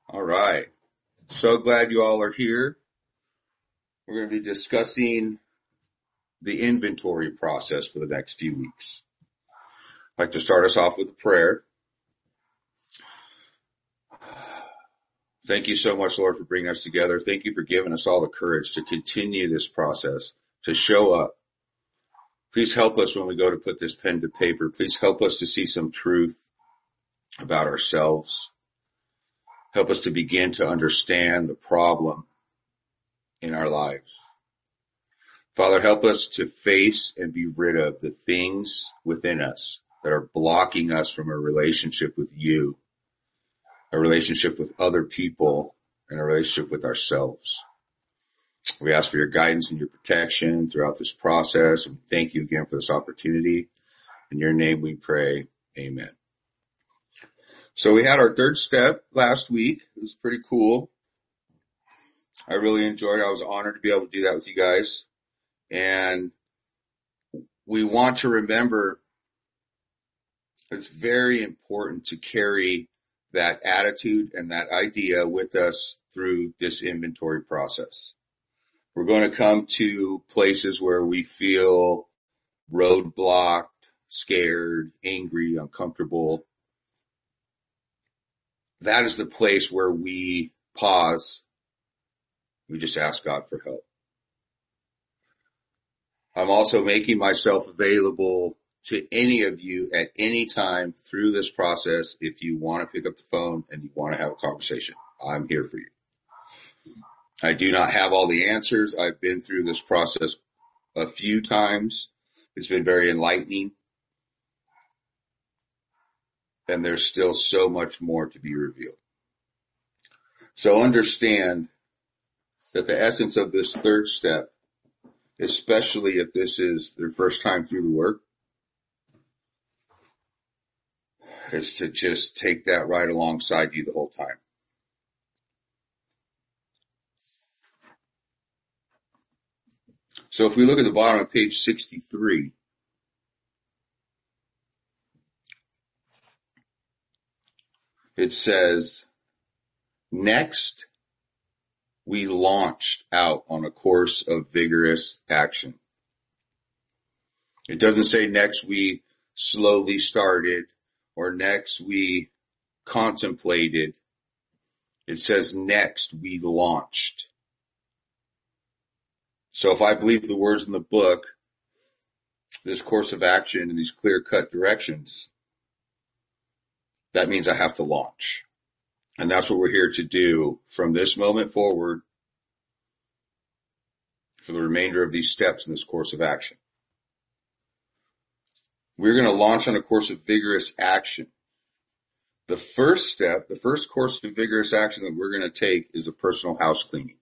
All right. So glad you all are here. We're going to be discussing the inventory process for the next few weeks. I'd like to start us off with a prayer. Thank you so much, Lord, for bringing us together. Thank you for giving us all the courage to continue this process, to show up. Please help us when we go to put this pen to paper. Please help us to see some truth about ourselves. Help us to begin to understand the problem in our lives. Father, help us to face and be rid of the things within us that are blocking us from a relationship with you, a relationship with other people, and a relationship with ourselves. We ask for your guidance and your protection throughout this process, and thank you again for this opportunity. In your name we pray, amen. So we had our third step last week. It was pretty cool. I really enjoyed it. I was honored to be able to do that with you guys. And we want to remember it's very important to carry that attitude and that idea with us through this inventory process. We're going to come to places where we feel roadblocked, scared, angry, uncomfortable. That is the place where we pause. We just ask God for help. I'm also making myself available to any of you at any time through this process. If you want to pick up the phone and you want to have a conversation, I'm here for you. I do not have all the answers. I've been through this process a few times. It's been very enlightening. And there's still so much more to be revealed. So understand that the essence of this third step, especially if this is their first time through the work, is to just take that right alongside you the whole time. So if we look at the bottom of page 63, it says, next, we launched out on a course of vigorous action. It doesn't say next we slowly started or next we contemplated. It says next we launched. So if I believe the words in the book, this course of action and these clear-cut directions, that means I have to launch. And that's what we're here to do from this moment forward for the remainder of these steps in this course of action. We're going to launch on a course of vigorous action. The first step, the first course of vigorous action that we're going to take is a personal house cleaning,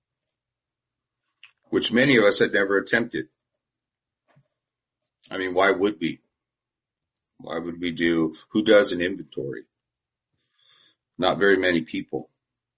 which many of us had never attempted. I mean, why would we? Why would we who does an inventory? Not very many people.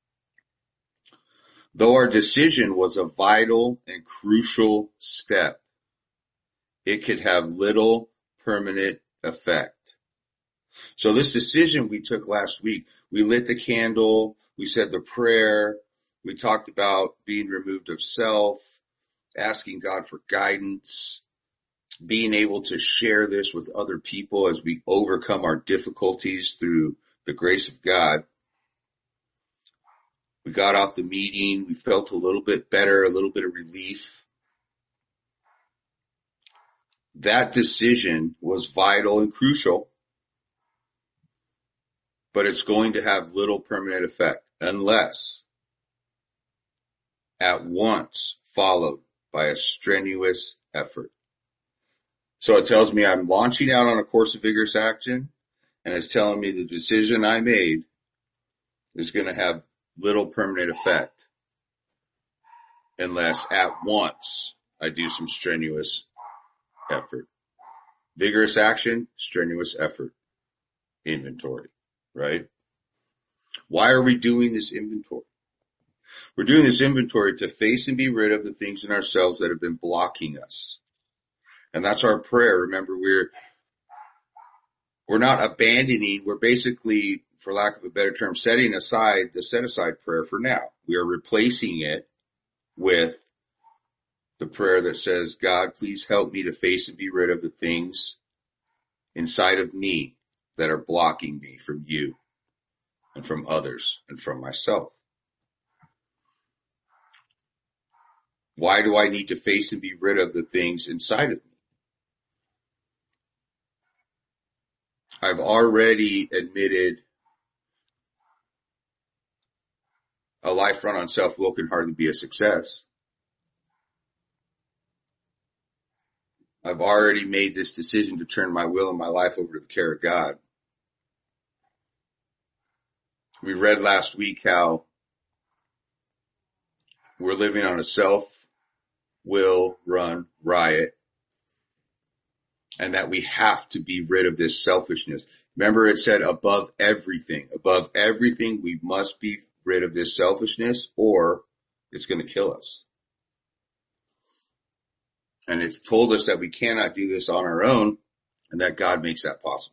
Though our decision was a vital and crucial step, it could have little permanent effect. So this decision we took last week, we lit the candle, we said the prayer, we talked about being removed of self, asking God for guidance, being able to share this with other people as we overcome our difficulties through the grace of God. We got off the meeting, we felt a little bit better, a little bit of relief. That decision was vital and crucial, but it's going to have little permanent effect unless at once followed by a strenuous effort. So it tells me I'm launching out on a course of vigorous action, and it's telling me the decision I made is going to have little permanent effect unless at once I do some strenuous effort. Vigorous action, strenuous effort, inventory, right? Why are we doing this inventory? We're doing this inventory to face and be rid of the things in ourselves that have been blocking us. And that's our prayer. Remember, We're not abandoning, we're basically, for lack of a better term, setting aside the set-aside prayer for now. We are replacing it with the prayer that says, God, please help me to face and be rid of the things inside of me that are blocking me from you and from others and from myself. Why do I need to face and be rid of the things inside of me? I've already admitted a life run on self-will can hardly be a success. I've already made this decision to turn my will and my life over to the care of God. We read last week how we're living on a self-will run riot, and that we have to be rid of this selfishness. Remember, it said above everything, we must be rid of this selfishness or it's going to kill us. And it's told us that we cannot do this on our own and that God makes that possible.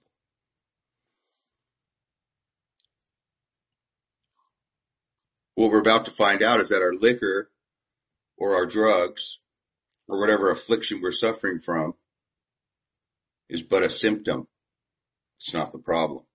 What we're about to find out is that our liquor or our drugs or whatever affliction we're suffering from is but a symptom. It's not the problem.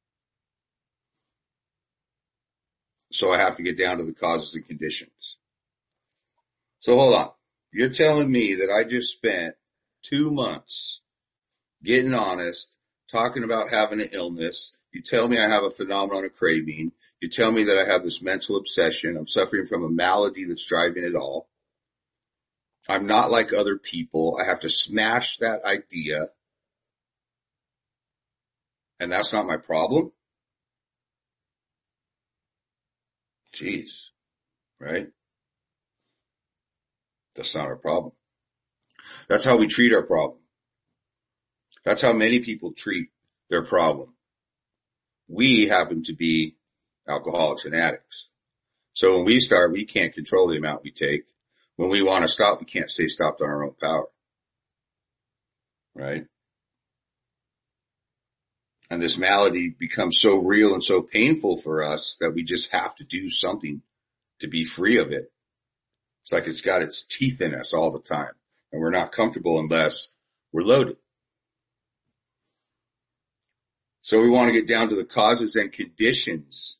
So I have to get down to the causes and conditions. So hold on. You're telling me that I just spent 2 months getting honest, talking about having an illness. You tell me I have a phenomenon of craving. You tell me that I have this mental obsession. I'm suffering from a malady that's driving it all. I'm not like other people. I have to smash that idea. And that's not my problem? Jeez, right? That's not our problem. That's how we treat our problem. That's how many people treat their problem. We happen to be alcoholics and addicts. So when we start, we can't control the amount we take. When we want to stop, we can't stay stopped on our own power. Right? And this malady becomes so real and so painful for us that we just have to do something to be free of it. It's like it's got its teeth in us all the time, and we're not comfortable unless we're loaded. So we want to get down to the causes and conditions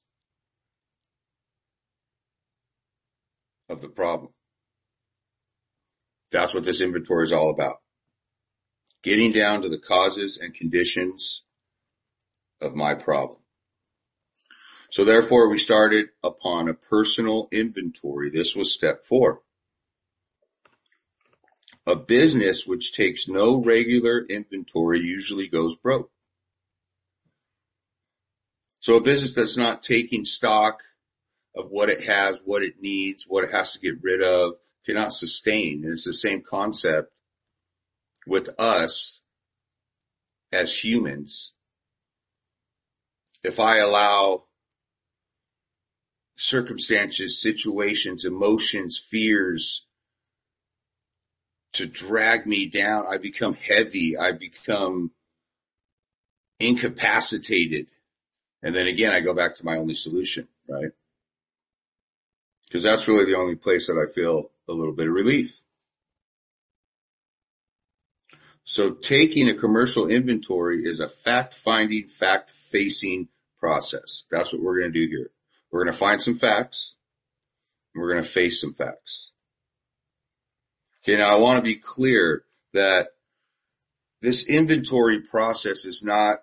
of the problem. That's what this inventory is all about. Getting down to the causes and conditions of my problem. So therefore, we started upon a personal inventory. This was step 4. A business which takes no regular inventory usually goes broke. So a business that's not taking stock of what it has, what it needs, what it has to get rid of, cannot sustain. And it's the same concept with us as humans. If I allow circumstances, situations, emotions, fears to drag me down, I become heavy, I become incapacitated. And then again, I go back to my only solution, right? Because that's really the only place that I feel a little bit of relief. So taking a commercial inventory is a fact-finding, fact-facing process. That's what we're going to do here. We're going to find some facts, and we're going to face some facts. Okay, now I want to be clear that this inventory process is not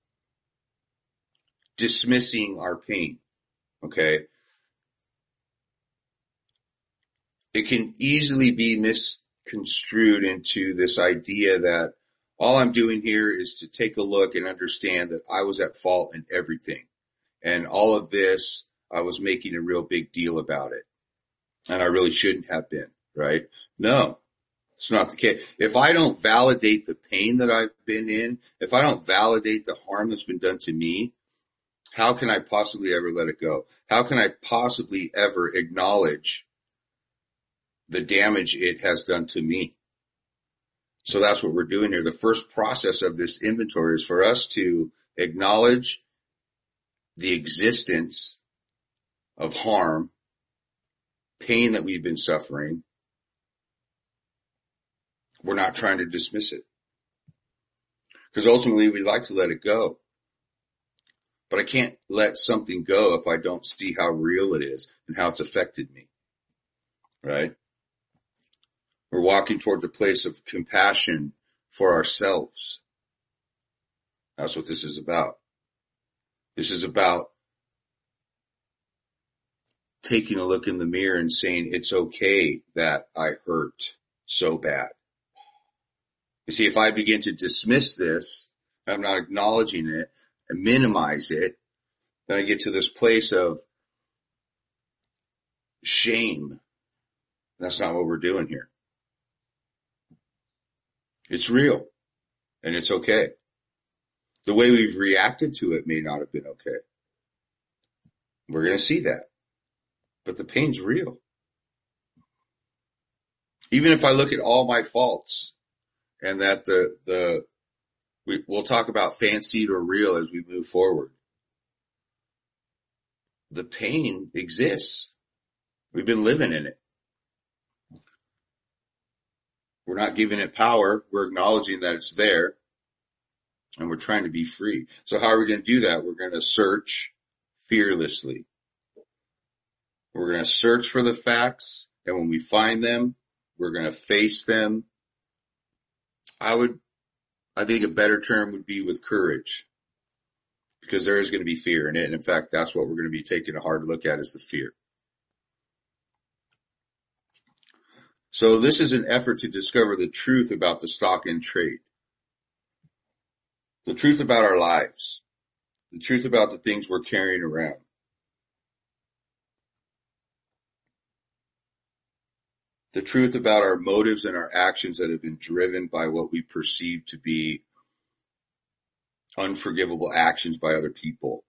dismissing our pain, okay? It can easily be misconstrued into this idea that all I'm doing here is to take a look and understand that I was at fault in everything. And all of this, I was making a real big deal about it. And I really shouldn't have been, right? No, it's not the case. If I don't validate the pain that I've been in, if I don't validate the harm that's been done to me, how can I possibly ever let it go? How can I possibly ever acknowledge the damage it has done to me? So that's what we're doing here. The first process of this inventory is for us to acknowledge the existence of harm, pain that we've been suffering. We're not trying to dismiss it, because ultimately we'd like to let it go. But I can't let something go if I don't see how real it is and how it's affected me, right? We're walking towards a place of compassion for ourselves. That's what this is about. This is about taking a look in the mirror and saying, it's okay that I hurt so bad. You see, if I begin to dismiss this, I'm not acknowledging it and minimize it, then I get to this place of shame. That's not what we're doing here. It's real and it's okay. The way we've reacted to it may not have been okay. We're going to see that. But the pain's real. Even if I look at all my faults and that we'll talk about fancied or real as we move forward. The pain exists. We've been living in it. We're not giving it power. We're acknowledging that it's there and we're trying to be free. So how are we going to do that? We're going to search fearlessly. We're going to search for the facts, and when we find them, we're going to face them. I think a better term would be with courage, because there is going to be fear in it. And in fact, that's what we're going to be taking a hard look at, is the fear. So this is an effort to discover the truth about the stock in trade, the truth about our lives, the truth about the things we're carrying around. The truth about our motives and our actions that have been driven by what we perceive to be unforgivable actions by other people,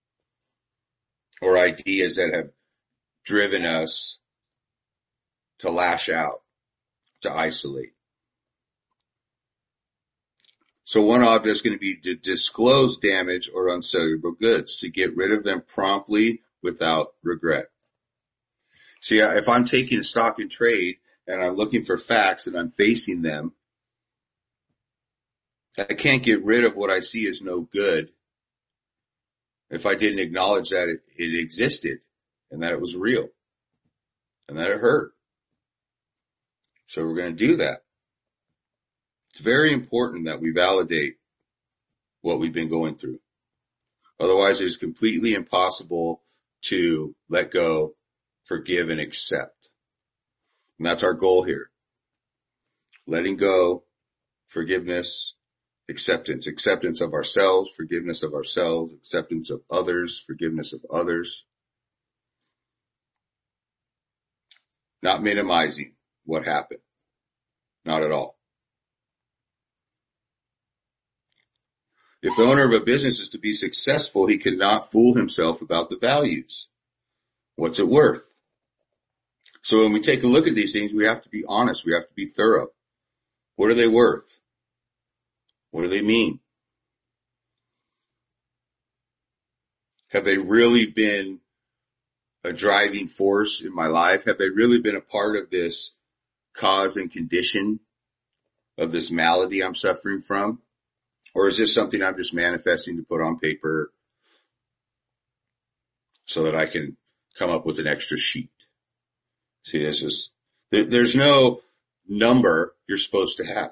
or ideas that have driven us to lash out, to isolate. So one object is going to be to disclose damage or unsellable goods, to get rid of them promptly without regret. See, if I'm taking a stock in trade and I'm looking for facts and I'm facing them, I can't get rid of what I see as no good if I didn't acknowledge that it existed and that it was real and that it hurt. So we're going to do that. It's very important that we validate what we've been going through. Otherwise, it is completely impossible to let go, forgive, and accept. And that's our goal here. Letting go, forgiveness, acceptance. Acceptance of ourselves, forgiveness of ourselves, acceptance of others, forgiveness of others. Not minimizing what happened. Not at all. If the owner of a business is to be successful, he cannot fool himself about the values. What's it worth? So when we take a look at these things, we have to be honest. We have to be thorough. What are they worth? What do they mean? Have they really been a driving force in my life? Have they really been a part of this cause and condition of this malady I'm suffering from? Or is this something I'm just manifesting to put on paper so that I can come up with an extra sheet? See, there's no number you're supposed to have.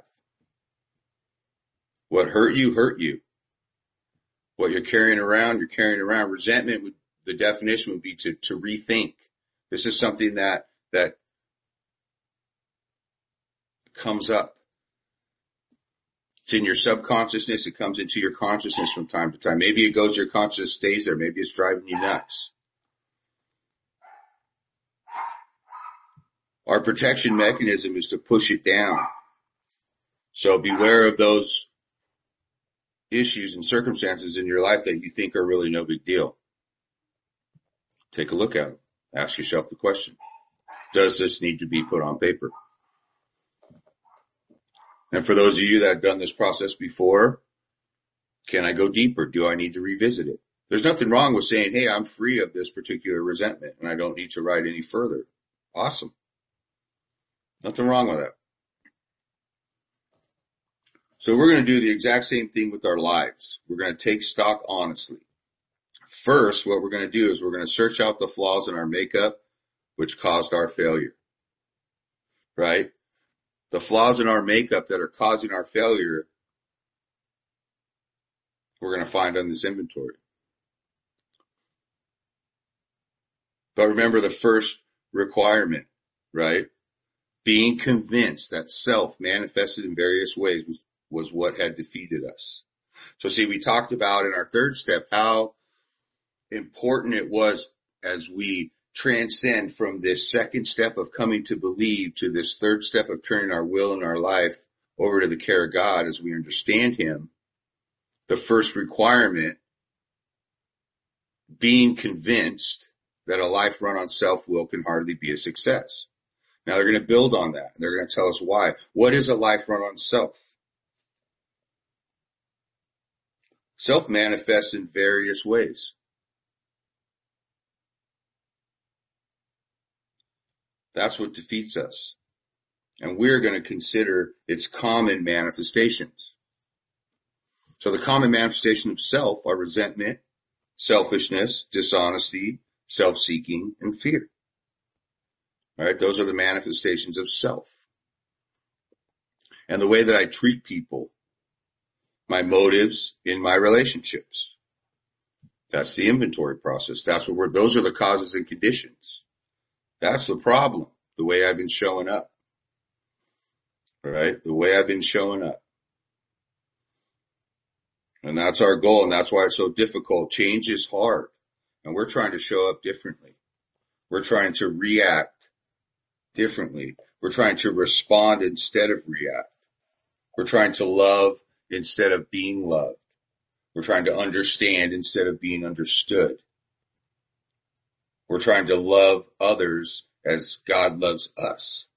What hurt you, hurt you. What you're carrying around, you're carrying around. Resentment, the definition would be to rethink. This is something that comes up. It's in your subconsciousness. It comes into your consciousness from time to time. Maybe it goes, your consciousness stays there. Maybe it's driving you nuts. Our protection mechanism is to push it down. So beware of those issues and circumstances in your life that you think are really no big deal. Take a look at them. Ask yourself the question, does this need to be put on paper? And for those of you that have done this process before, can I go deeper? Do I need to revisit it? There's nothing wrong with saying, hey, I'm free of this particular resentment and I don't need to write any further. Awesome. Nothing wrong with that. So we're going to do the exact same thing with our lives. We're going to take stock honestly. First, what we're going to do is we're going to search out the flaws in our makeup which caused our failure, right? The flaws in our makeup that are causing our failure, we're going to find on this inventory. But remember the first requirement, right? Being convinced that self manifested in various ways was what had defeated us. So see, we talked about in our third step how important it was as we transcend from this second step of coming to believe to this third step of turning our will and our life over to the care of God as we understand Him. The first requirement, being convinced that a life run on self-will can hardly be a success. Now they're going to build on that. They're going to tell us why. What is a life run on self? Self manifests in various ways. That's what defeats us. And we're going to consider its common manifestations. So the common manifestations of self are resentment, selfishness, dishonesty, self-seeking, and fear. All right, those are the manifestations of self. And the way that I treat people, my motives in my relationships. That's the inventory process. Those are the causes and conditions. That's the problem, the way I've been showing up. Right? The way I've been showing up. And that's our goal, and that's why it's so difficult. Change is hard, and we're trying to show up differently. We're trying to react differently. We're trying to respond instead of react. We're trying to love instead of being loved. We're trying to understand instead of being understood. We're trying to love others as God loves us.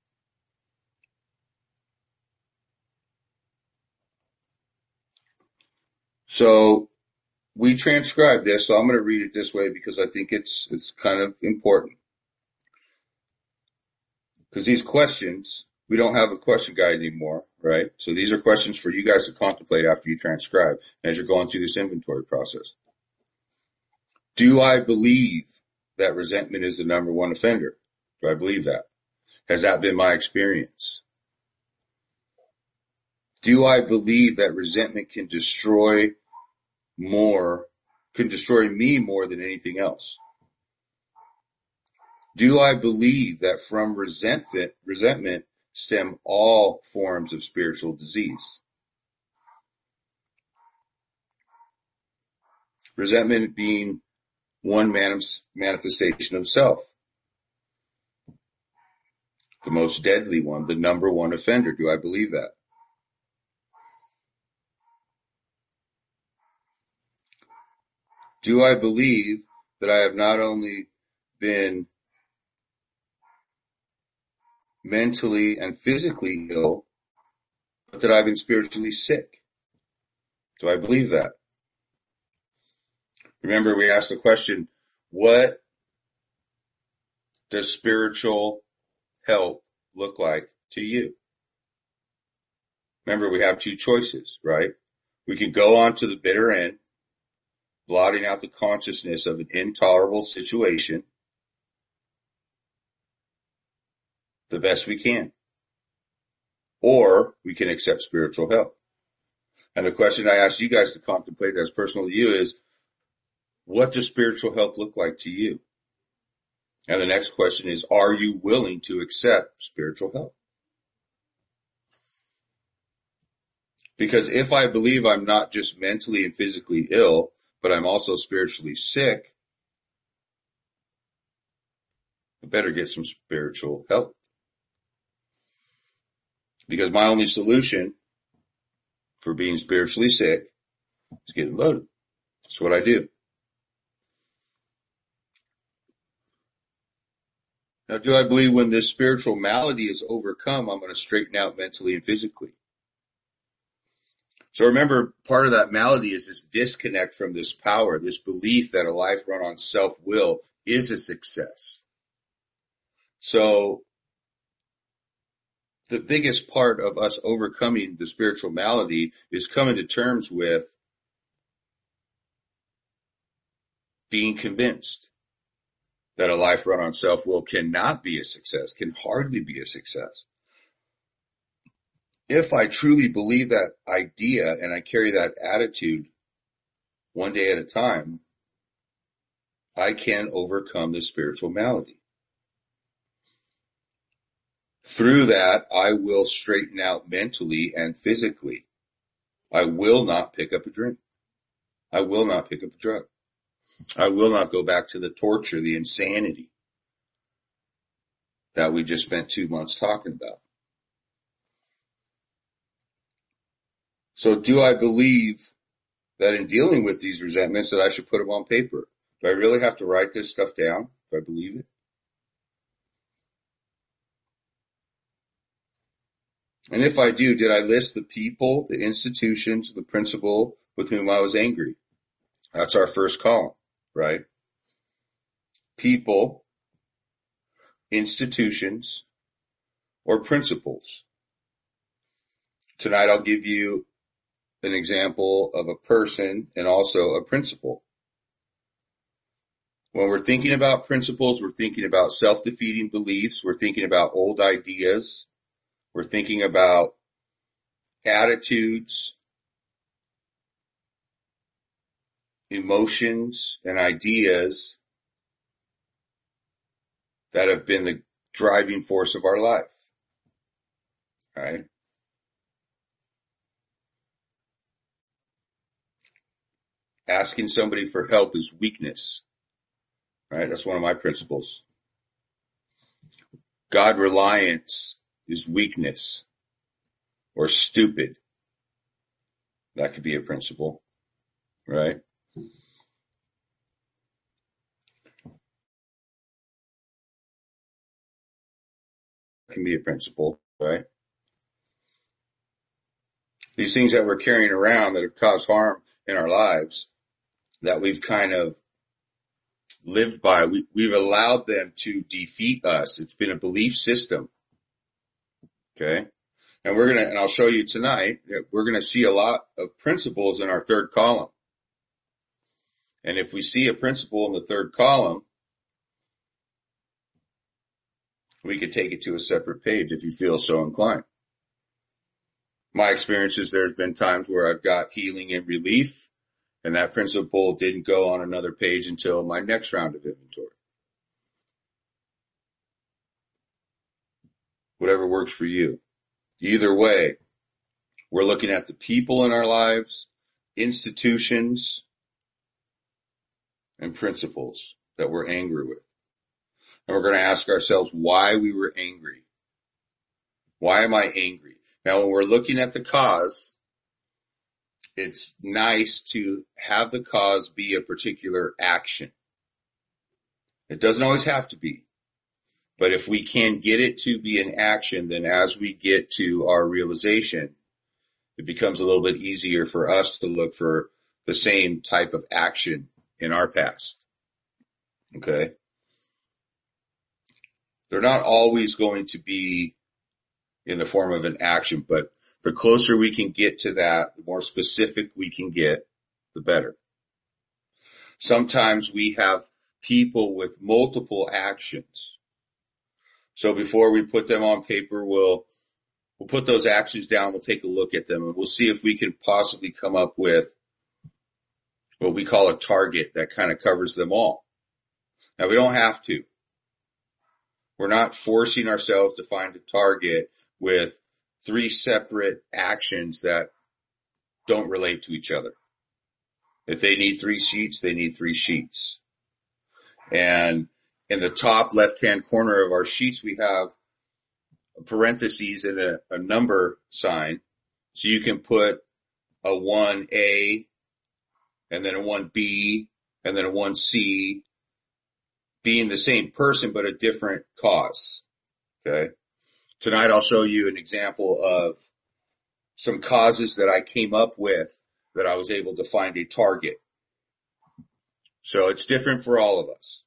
So we transcribed this, so I'm going to read it this way because I think it's kind of important. Because these questions, we don't have a question guide anymore, right? So these are questions for you guys to contemplate after you transcribe as you're going through this inventory process. Do I believe that resentment is the number one offender? Do I believe that? Has that been my experience? Do I believe that resentment can destroy me more than anything else? Do I believe that from resentment stem all forms of spiritual disease? Resentment being one manifestation of self. The most deadly one, the number one offender. Do I believe that? Do I believe that I have not only been mentally and physically ill, but that I've been spiritually sick? Do I believe that? Remember, we asked the question, what does spiritual help look like to you? Remember, we have two choices, right? We can go on to the bitter end, blotting out the consciousness of an intolerable situation the best we can. Or we can accept spiritual help. And the question I ask you guys to contemplate as personal to you is, what does spiritual help look like to you? And the next question is, are you willing to accept spiritual help? Because if I believe I'm not just mentally and physically ill, but I'm also spiritually sick, I better get some spiritual help. Because my only solution for being spiritually sick is getting loaded. That's what I do. Now, do I believe when this spiritual malady is overcome, I'm going to straighten out mentally and physically? So remember, part of that malady is this disconnect from this power, this belief that a life run on self-will is a success. So the biggest part of us overcoming the spiritual malady is coming to terms with being convinced that a life run on self-will cannot be a success, can hardly be a success. If I truly believe that idea and I carry that attitude one day at a time, I can overcome the spiritual malady. Through that, I will straighten out mentally and physically. I will not pick up a drink. I will not pick up a drug. I will not go back to the torture, the insanity that we just spent 2 months talking about. So do I believe that in dealing with these resentments that I should put them on paper? Do I really have to write this stuff down? Do I believe it? And if I do, did I list the people, the institutions, the principle with whom I was angry? That's our first column, right? People, institutions, or principles. Tonight I'll give you an example of a person and also a principle. When we're thinking about principles, we're thinking about self-defeating beliefs. We're thinking about old ideas. We're thinking about attitudes, emotions, and ideas that have been the driving force of our life. Right? Asking somebody for help is weakness. Right? That's one of my principles. God reliance is weakness or stupid. That could be a principle. Right? Can be a principle, right? These things that we're carrying around that have caused harm in our lives, that we've kind of lived by, we've allowed them to defeat us. It's been a belief system. Okay. And I'll show you tonight that we're going to see a lot of principles in our third column. And if we see a principle in the third column, we could take it to a separate page if you feel so inclined. My experience is there's been times where I've got healing and relief, and that principle didn't go on another page until my next round of inventory. Whatever works for you. Either way, we're looking at the people in our lives, institutions, and principles that we're angry with. And we're going to ask ourselves why we were angry. Why am I angry? Now, when we're looking at the cause, it's nice to have the cause be a particular action. It doesn't always have to be. But if we can get it to be an action, then as we get to our realization, it becomes a little bit easier for us to look for the same type of action in our past. Okay? They're not always going to be in the form of an action, but the closer we can get to that, the more specific we can get, the better. Sometimes we have people with multiple actions. So before we put them on paper, we'll put those actions down, we'll take a look at them, and we'll see if we can possibly come up with what we call a target that kind of covers them all. Now, we don't have to. We're not forcing ourselves to find a target with 3 separate actions that don't relate to each other. If they need 3 sheets, they need 3 sheets. And in the top left-hand corner of our sheets, we have parentheses and a number sign. So you can put a 1A and then a 1B and then a 1C, being the same person but a different cause. Okay. Tonight I'll show you an example of some causes that I came up with that I was able to find a target. So it's different for all of us.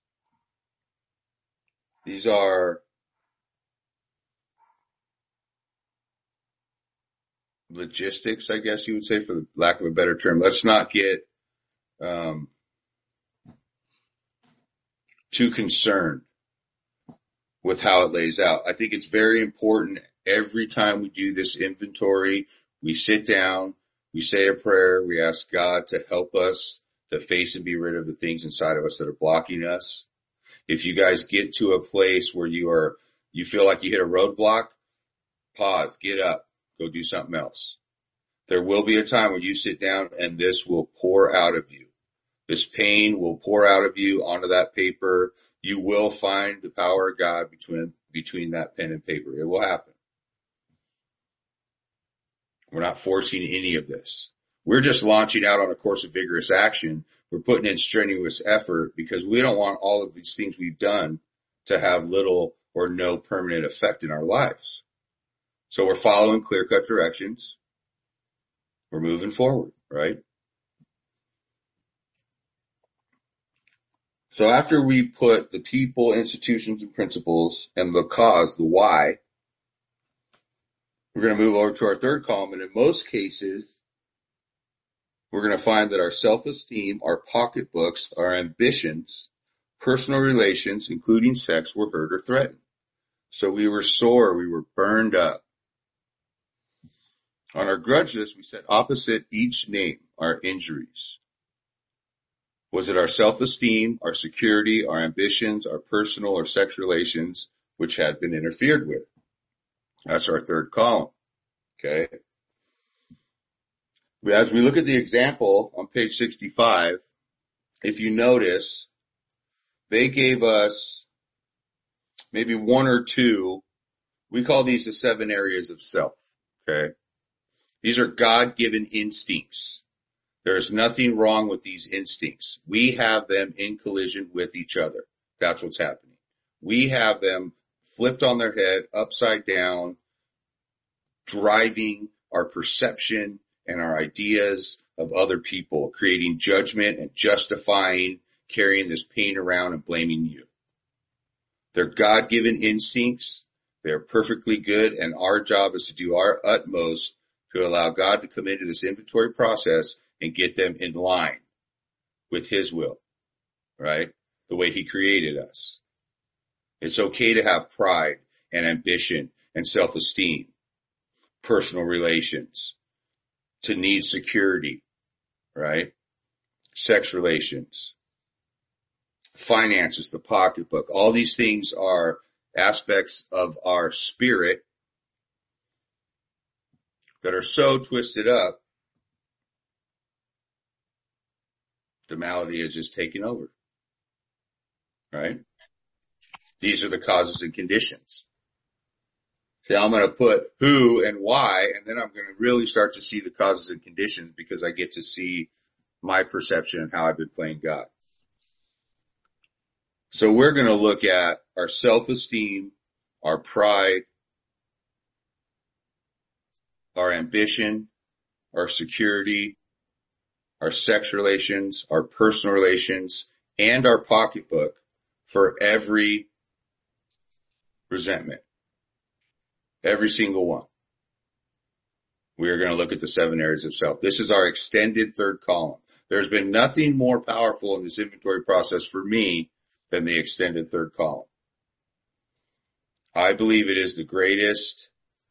These are logistics, I guess you would say, for the lack of a better term. Let's not get too concerned with how it lays out. I think it's very important every time we do this inventory, we sit down, we say a prayer, we ask God to help us to face and be rid of the things inside of us that are blocking us. If you guys get to a place where you feel like you hit a roadblock, pause, get up, go do something else. There will be a time when you sit down and this will pour out of you. This pain will pour out of you onto that paper. You will find the power of God between that pen and paper. It will happen. We're not forcing any of this. We're just launching out on a course of vigorous action. We're putting in strenuous effort because we don't want all of these things we've done to have little or no permanent effect in our lives. So we're following clear-cut directions. We're moving forward, right? So after we put the people, institutions, and principles and the cause, the why, we're going to move over to our third column. And in most cases, we're going to find that our self-esteem, our pocketbooks, our ambitions, personal relations, including sex, were hurt or threatened. So we were sore. We were burned up. On our grudge list, we set opposite each name our injuries. Was it our self-esteem, our security, our ambitions, our personal or sex relations, which had been interfered with? That's our third column. Okay. As we look at the example on page 65, if you notice, they gave us maybe one or two. We call these the 7 areas of self. Okay. These are God-given instincts. There's nothing wrong with these instincts. We have them in collision with each other. That's what's happening. We have them flipped on their head, upside down, driving our perception and our ideas of other people, creating judgment and justifying carrying this pain around and blaming you. They're God-given instincts. They're perfectly good, and our job is to do our utmost to allow God to come into this inventory process and get them in line with his will, right? The way he created us. It's okay to have pride and ambition and self-esteem, personal relations, to need security, right? Sex relations, finances, the pocketbook. All these things are aspects of our spirit that are so twisted up, the malady is just taking over, right? These are the causes and conditions. Okay, I'm going to put who and why, and then I'm going to really start to see the causes and conditions because I get to see my perception and how I've been playing God. So we're going to look at our self-esteem, our pride, our ambition, our security, our sex relations, our personal relations, and our pocketbook for every resentment. Every single one. We are going to look at the 7 areas of self. This is our extended third column. There's been nothing more powerful in this inventory process for me than the extended third column. I believe it is the greatest,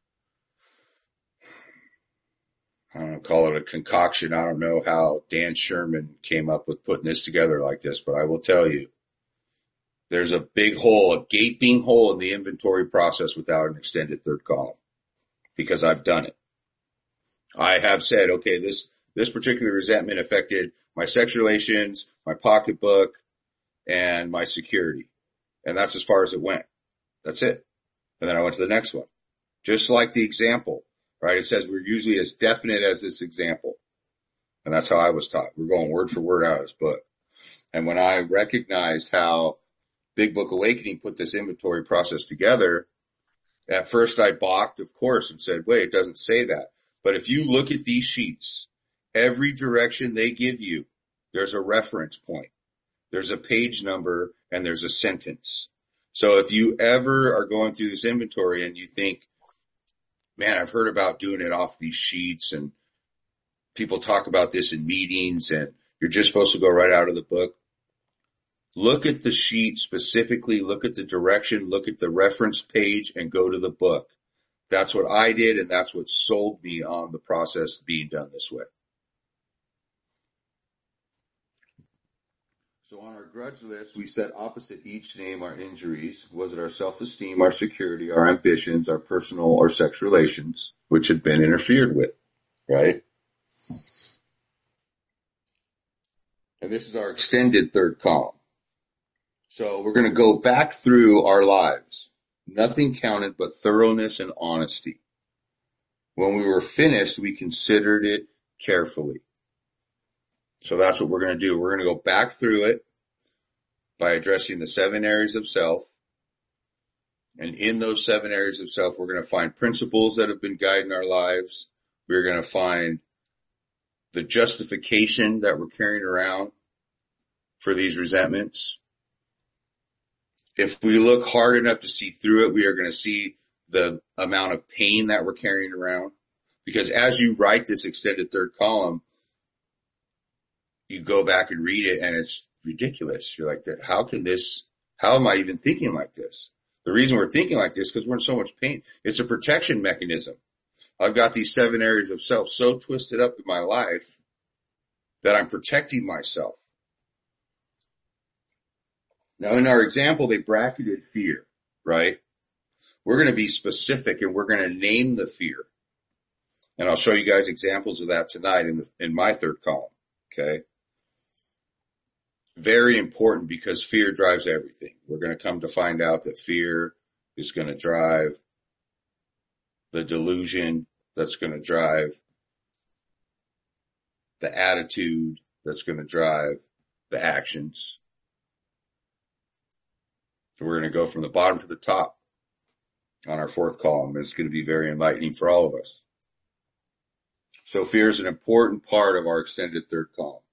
I don't know, call it a concoction. I don't know how Dan Sherman came up with putting this together like this, but I will tell you, there's a big hole, a gaping hole in the inventory process without an extended third column because I've done it. I have said, okay, this particular resentment affected my sex relations, my pocketbook, and my security. And that's as far as it went. That's it. And then I went to the next one. Just like the example, right? It says we're usually as definite as this example. And that's how I was taught. We're going word for word out of this book. And when I recognized how Big Book Awakening put this inventory process together, at first I balked, of course, and said, wait, it doesn't say that. But if you look at these sheets, every direction they give you, there's a reference point, there's a page number, and there's a sentence. So if you ever are going through this inventory and you think, man, I've heard about doing it off these sheets and people talk about this in meetings and you're just supposed to go right out of the book. Look at the sheet specifically, look at the direction, look at the reference page, and go to the book. That's what I did, and that's what sold me on the process being done this way. So on our grudge list, we set opposite each name our injuries. Was it our self-esteem, our security, our ambitions, our personal or sex relations, which had been interfered with, right? And this is our extended third column. So we're going to go back through our lives. Nothing counted but thoroughness and honesty. When we were finished, we considered it carefully. So that's what we're going to do. We're going to go back through it by addressing the 7 areas of self. And in those 7 areas of self, we're going to find principles that have been guiding our lives. We're going to find the justification that we're carrying around for these resentments. If we look hard enough to see through it, we are going to see the amount of pain that we're carrying around. Because as you write this extended third column, you go back and read it and it's ridiculous. You're like, how am I even thinking like this? The reason we're thinking like this is because we're in so much pain. It's a protection mechanism. I've got these 7 areas of self so twisted up in my life that I'm protecting myself. Now in our example, they bracketed fear, right? We're going to be specific and we're going to name the fear. And I'll show you guys examples of that tonight in my third column. Okay. Very important because fear drives everything. We're going to come to find out that fear is going to drive the delusion, that's going to drive the attitude, that's going to drive the actions. So we're going to go from the bottom to the top on our fourth column. It's going to be very enlightening for all of us. So fear is an important part of our extended third column.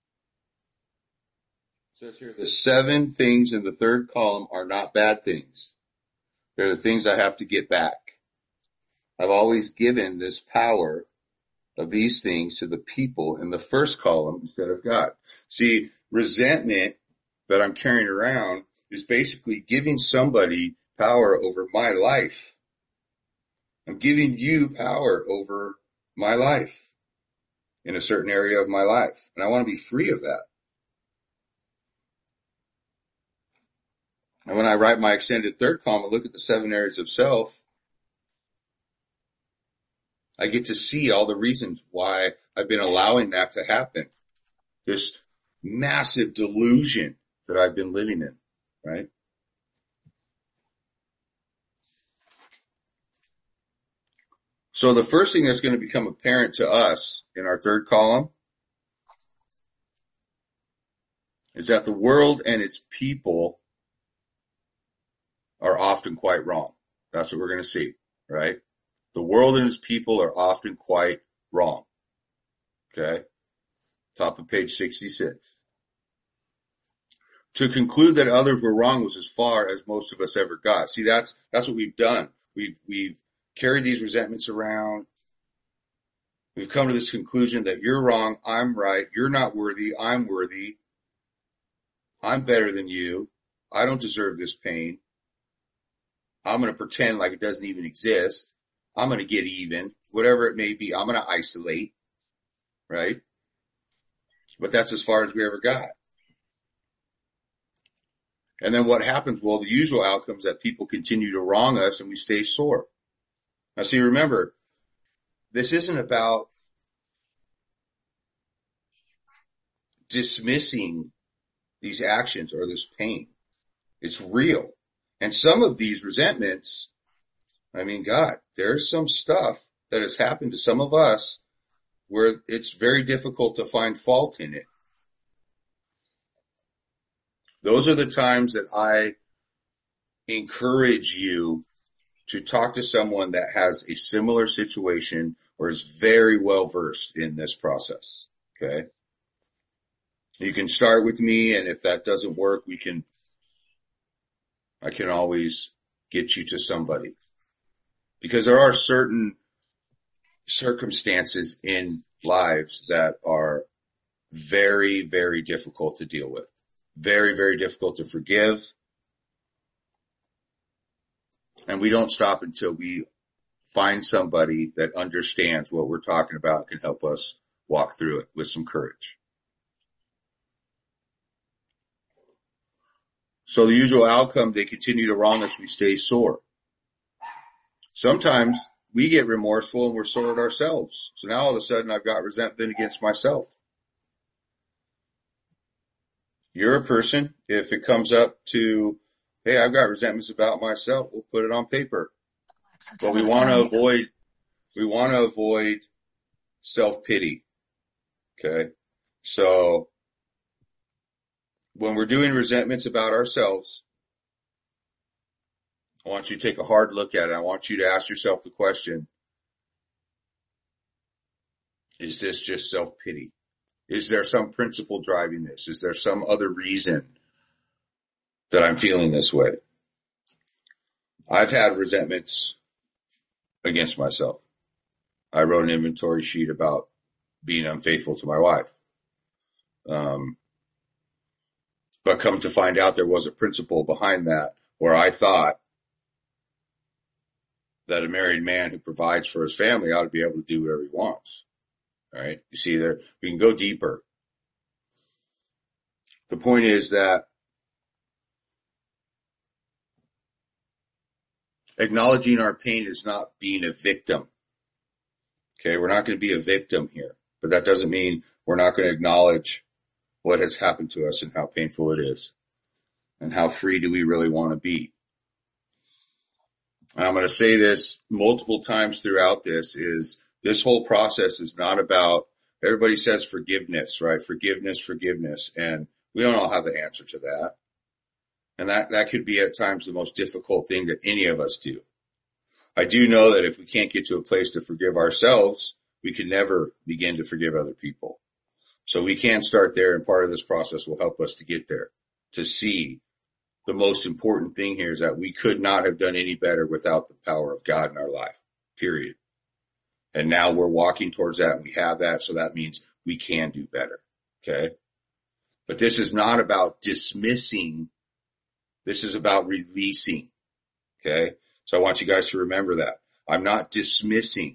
It says here, the 7 things in the third column are not bad things. They're the things I have to get back. I've always given this power of these things to the people in the first column instead of God. See, resentment that I'm carrying around is basically giving somebody power over my life. I'm giving you power over my life in a certain area of my life. And I want to be free of that. And when I write my extended third column and look at the 7 areas of self, I get to see all the reasons why I've been allowing that to happen. This massive delusion that I've been living in, right? So the first thing that's going to become apparent to us in our third column is that the world and its people are often quite wrong. That's what we're going to see, right? The world and its people are often quite wrong. Okay? Top of page 66. To conclude that others were wrong was as far as most of us ever got. See, that's what we've done. We've carried these resentments around. We've come to this conclusion that you're wrong, I'm right, you're not worthy, I'm worthy. I'm better than you. I don't deserve this pain. I'm going to pretend like it doesn't even exist. I'm going to get even, whatever it may be. I'm going to isolate, right? But that's as far as we ever got. And then what happens? Well, the usual outcome is that people continue to wrong us and we stay sore. Now see, remember, this isn't about dismissing these actions or this pain. It's real. And some of these resentments, I mean, God, there's some stuff that has happened to some of us where it's very difficult to find fault in it. Those are the times that I encourage you to talk to someone that has a similar situation or is very well versed in this process. Okay. You can start with me, and if that doesn't work, I can always get you to somebody, because there are certain circumstances in lives that are very, very difficult to deal with, very, very difficult to forgive. And we don't stop until we find somebody that understands what we're talking about, can help us walk through it with some courage. So the usual outcome, they continue to wrong us, we stay sore. Sometimes we get remorseful and we're sore at ourselves. So now all of a sudden I've got resentment against myself. You're a person, if it comes up to, hey, I've got resentments about myself, we'll put it on paper. But we want to avoid self-pity. Okay. So when we're doing resentments about ourselves, I want you to take a hard look at it. I want you to ask yourself the question, is this just self-pity? Is there some principle driving this? Is there some other reason that I'm feeling this way? I've had resentments against myself. I wrote an inventory sheet about being unfaithful to my wife. But come to find out, there was a principle behind that, where I thought that a married man who provides for his family ought to be able to do whatever he wants. All right. You see there, we can go deeper. The point is that acknowledging our pain is not being a victim. Okay. We're not going to be a victim here, but that doesn't mean we're not going to acknowledge what has happened to us and how painful it is, and how free do we really want to be. And I'm going to say this multiple times throughout this whole process is not about, everybody says forgiveness, right? Forgiveness. And we don't all have the answer to that. And that could be at times the most difficult thing that any of us do. I do know that if we can't get to a place to forgive ourselves, we can never begin to forgive other people. So we can start there, and part of this process will help us to get there, to see the most important thing here is that we could not have done any better without the power of God in our life, period. And now we're walking towards that, and we have that, so that means we can do better, okay? But this is not about dismissing. This is about releasing, okay? So I want you guys to remember that. I'm not dismissing.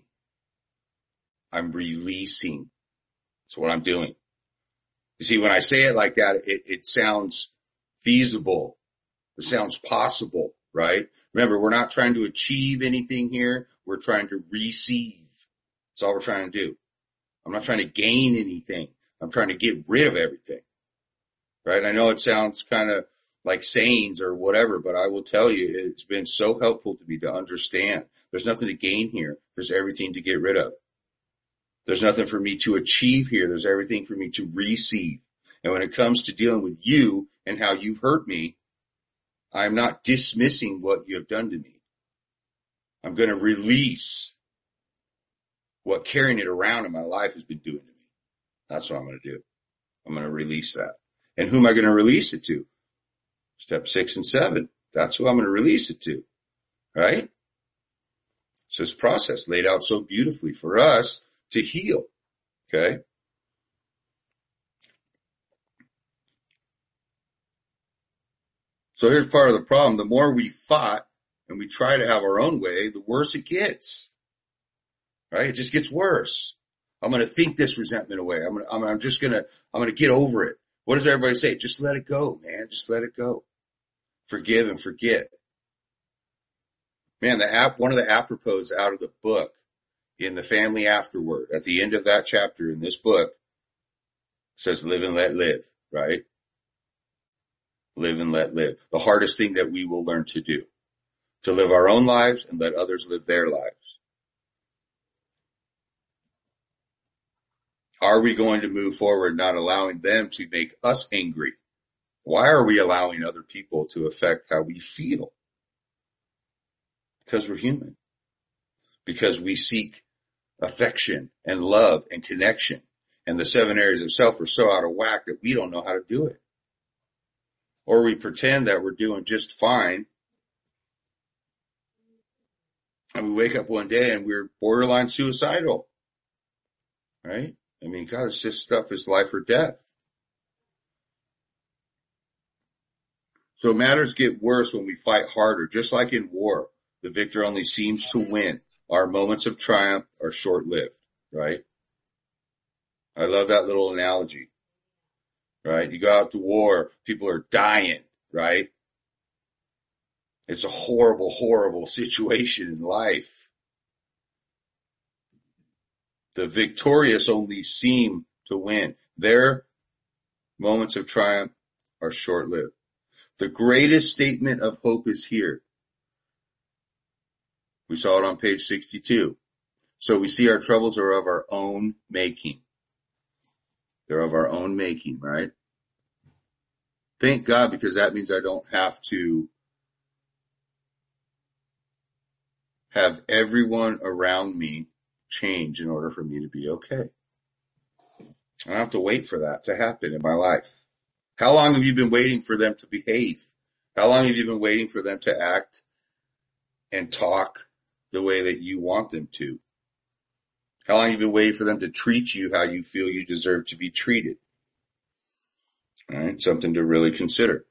I'm releasing. That's what I'm doing. You see, when I say it like that, it sounds feasible. It sounds possible, right? Remember, we're not trying to achieve anything here. We're trying to receive. That's all we're trying to do. I'm not trying to gain anything. I'm trying to get rid of everything, right? I know it sounds kind of like sayings or whatever, but I will tell you, it's been so helpful to me to understand there's nothing to gain here. There's everything to get rid of. There's nothing for me to achieve here. There's everything for me to receive. And when it comes to dealing with you and how you've hurt me, I'm not dismissing what you have done to me. I'm going to release what carrying it around in my life has been doing to me. That's what I'm going to do. I'm going to release that. And who am I going to release it to? Step 6 and 7. That's who I'm going to release it to. Right? So this process laid out so beautifully for us to heal. Okay? So here's part of the problem. The more we fought and we try to have our own way, the worse it gets. Right? It just gets worse. I'm going to think this resentment away. I'm going to get over it. What does everybody say? Just let it go, man. Just let it go. Forgive and forget. Man, one of the apropos out of the book in The Family Afterward, at the end of that chapter in this book, says live and let live, right? Live and let live. The hardest thing that we will learn to do, to live our own lives and let others live their lives. Are we going to move forward not allowing them to make us angry? Why are we allowing other people to affect how we feel? Because we're human. Because we seek affection and love and connection. And the 7 areas of self are so out of whack that we don't know how to do it. Or we pretend that we're doing just fine. And we wake up one day and we're borderline suicidal. Right? I mean, God, it's just stuff is life or death. So matters get worse when we fight harder. Just like in war, the victor only seems to win. Our moments of triumph are short-lived, right? I love that little analogy, right? You go out to war, people are dying, right? It's a horrible, horrible situation in life. The victorious only seem to win. Their moments of triumph are short-lived. The greatest statement of hope is here. We saw it on page 62. So we see our troubles are of our own making. They're of our own making, right? Thank God, because that means I don't have to have everyone around me change in order for me to be okay. I don't have to wait for that to happen in my life. How long have you been waiting for them to behave? How long have you been waiting for them to act and talk the way that you want them to? How long have you been waiting for them to treat you how you feel you deserve to be treated? All right, something to really consider.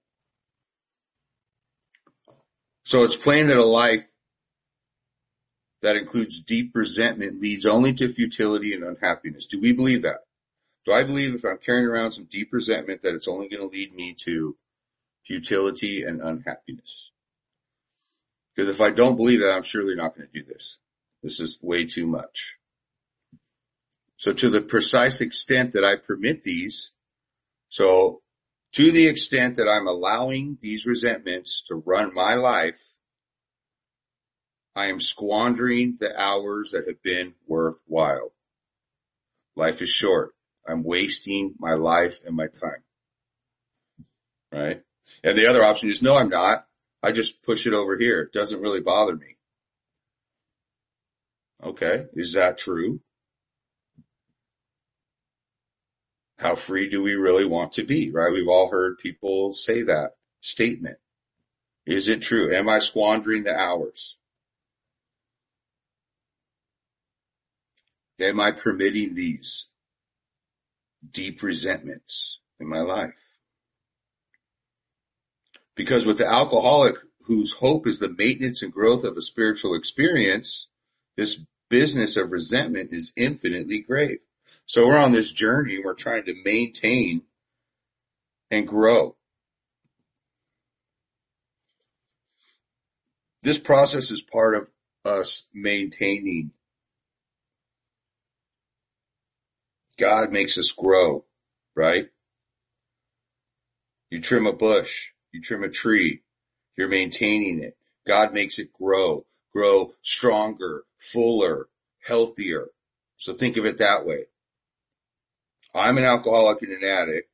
So it's plain that a life that includes deep resentment leads only to futility and unhappiness. Do we believe that? Do I believe if I'm carrying around some deep resentment that it's only going to lead me to futility and unhappiness? Because if I don't believe that, I'm surely not going to do this. This is way too much. So to the precise extent that I permit these, so to the extent that I'm allowing these resentments to run my life, I am squandering the hours that have been worthwhile. Life is short. I'm wasting my life and my time. Right? And the other option is, no, I'm not. I just push it over here. It doesn't really bother me. Okay. Is that true? How free do we really want to be, right? We've all heard people say that statement. Is it true? Am I squandering the hours? Am I permitting these deep resentments in my life? Because with the alcoholic whose hope is the maintenance and growth of a spiritual experience, this business of resentment is infinitely grave. So we're on this journey and we're trying to maintain and grow. This process is part of us maintaining. God makes us grow, right? You trim a bush, you trim a tree, you're maintaining it. God makes it grow stronger, fuller, healthier. So think of it that way. I'm an alcoholic and an addict.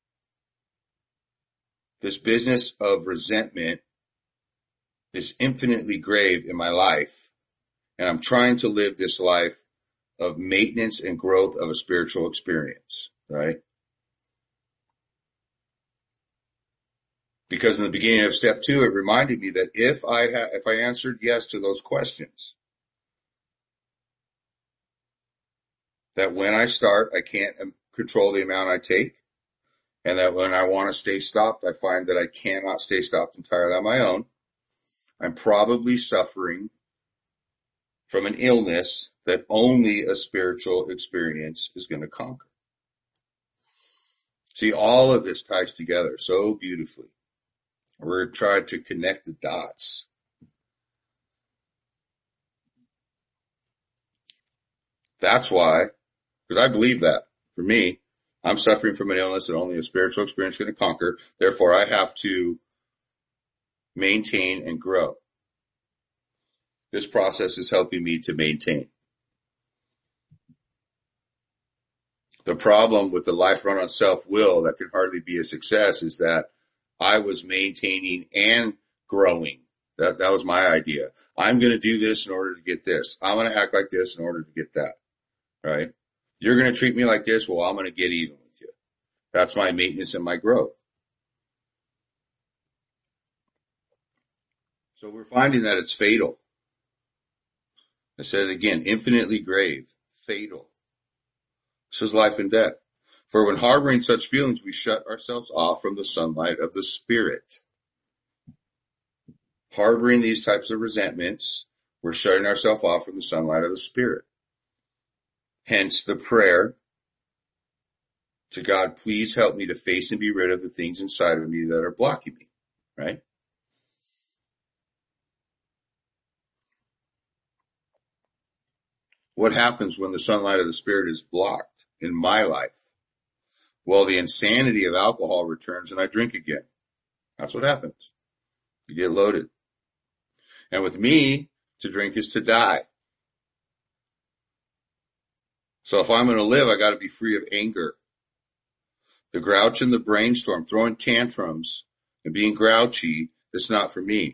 This business of resentment is infinitely grave in my life, and I'm trying to live this life of maintenance and growth of a spiritual experience, right? Because in the beginning of step 2, it reminded me that if I answered yes to those questions, that when I start, I can't control the amount I take, and that when I want to stay stopped, I find that I cannot stay stopped entirely on my own. I'm probably suffering from an illness that only a spiritual experience is going to conquer. See, all of this ties together so beautifully. We're trying to connect the dots. That's why, because I believe that. For me, I'm suffering from an illness that only a spiritual experience is going to conquer. Therefore, I have to maintain and grow. This process is helping me to maintain. The problem with the life run on self-will that can hardly be a success is that I was maintaining and growing That was my idea. I'm going to do this in order to get this. I'm going to act like this in order to get that, right? You're going to treat me like this. Well, I'm going to get even with you. That's my maintenance and my growth. So we're finding that it's fatal. I said it again, infinitely grave, fatal. This is life and death. For when harboring such feelings, we shut ourselves off from the sunlight of the Spirit. Harboring these types of resentments, we're shutting ourselves off from the sunlight of the Spirit. Hence the prayer to God, please help me to face and be rid of the things inside of me that are blocking me, right? What happens when the sunlight of the Spirit is blocked in my life? Well, the insanity of alcohol returns and I drink again. That's what happens. You get loaded. And with me, to drink is to die. So if I'm going to live, I got to be free of anger. The grouch and the brainstorm, throwing tantrums and being grouchy, it's not for me.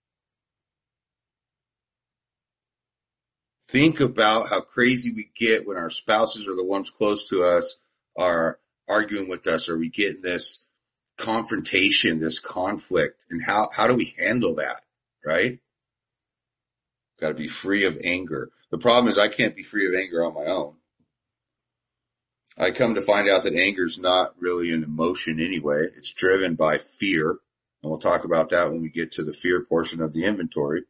Think about how crazy we get when our spouses or the ones close to us are arguing with us, or we get in this confrontation, this conflict, and how do we handle that, right? Got to be free of anger. The problem is I can't be free of anger on my own. I come to find out that anger is not really an emotion anyway. It's driven by fear. And we'll talk about that when we get to the fear portion of the inventory.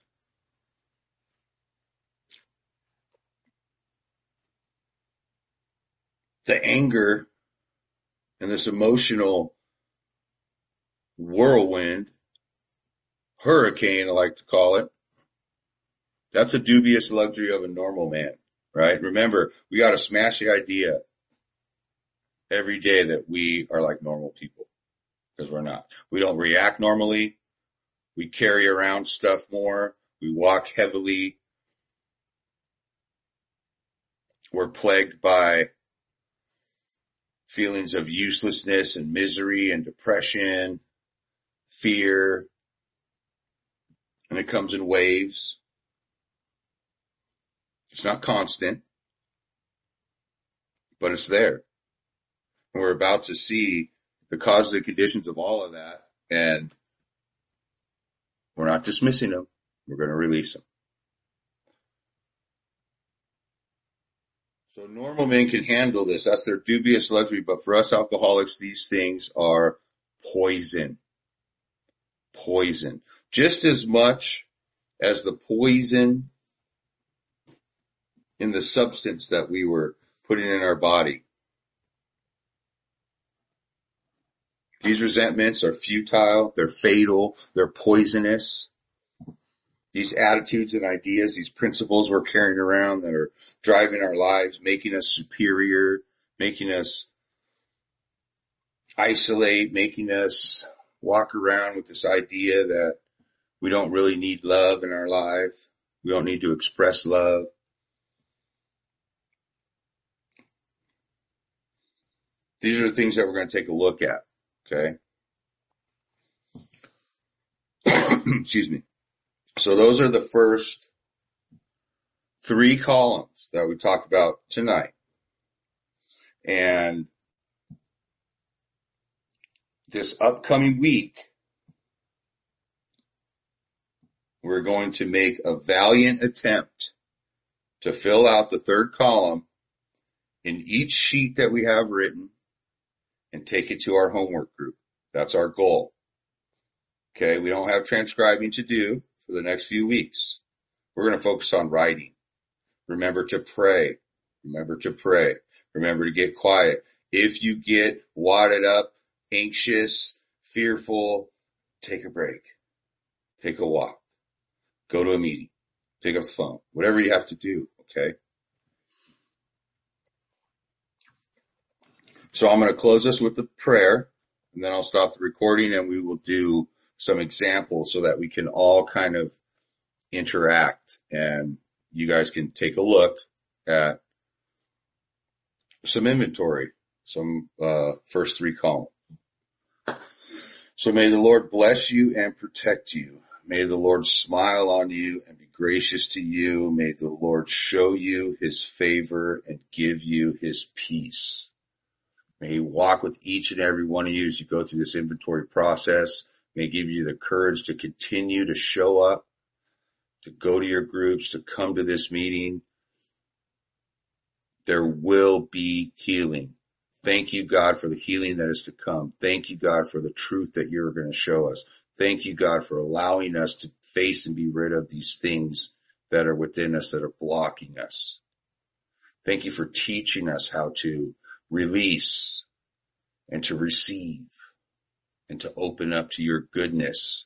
The anger and this emotional whirlwind, hurricane, I like to call it, that's a dubious luxury of a normal man, right? Remember, we got to smash the idea every day that we are like normal people, because we're not. We don't react normally. We carry around stuff more. We walk heavily. We're plagued by feelings of uselessness and misery and depression, fear, and it comes in waves. It's not constant, but it's there. And we're about to see the causes and conditions of all of that, and we're not dismissing them. We're going to release them. So normal men can handle this. That's their dubious luxury. But for us alcoholics, these things are poison. Poison. Just as much as the poison in the substance that we were putting in our body. These resentments are futile. They're fatal. They're poisonous. These attitudes and ideas, these principles we're carrying around that are driving our lives, making us superior, making us isolate, making us walk around with this idea that we don't really need love in our life. We don't need to express love. These are the things that we're going to take a look at, okay? Excuse me. So those are the first 3 columns that we talked about tonight. And this upcoming week, we're going to make a valiant attempt to fill out the 3rd column in each sheet that we have written and take it to our homework group. That's our goal. Okay, we don't have transcribing to do for the next few weeks. We're going to focus on writing. Remember to pray. Remember to pray. Remember to get quiet. If you get wadded up, anxious, fearful, take a break. Take a walk. Go to a meeting. Pick up the phone. Whatever you have to do, okay? So I'm going to close this with a prayer, and then I'll stop the recording, and we will do some examples so that we can all kind of interact, and you guys can take a look at some inventory, some first 3 columns. So may the Lord bless you and protect you. May the Lord smile on you and be gracious to you. May the Lord show you his favor and give you his peace. May he walk with each and every one of you as you go through this inventory process. May he give you the courage to continue to show up, to go to your groups, to come to this meeting. There will be healing. Thank you, God, for the healing that is to come. Thank you, God, for the truth that you're going to show us. Thank you, God, for allowing us to face and be rid of these things that are within us that are blocking us. Thank you for teaching us how to release and to receive and to open up to your goodness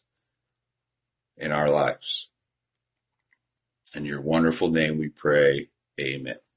in our lives. In your wonderful name we pray, amen.